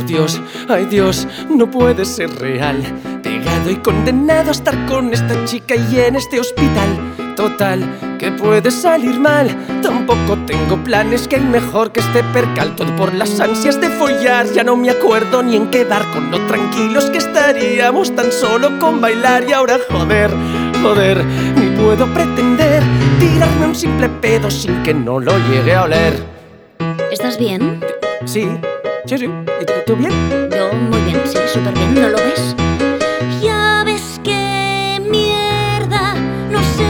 ay Dios, no puede ser real. Pegado y condenado a estar con esta chica y en este hospital. Total, que puede salir mal. Tampoco tengo planes, que hay mejor que este percal. Todo por las ansias de follar. Ya no me acuerdo ni en quedar con lo tranquilos que estaríamos tan solo con bailar. Y ahora joder, ni puedo pretender tirarme un simple pedo sin que no lo llegue a oler. ¿Estás bien? Sí. ¿Y tú bien? Yo muy bien, sí, súper bien, ¿no lo ves? Ya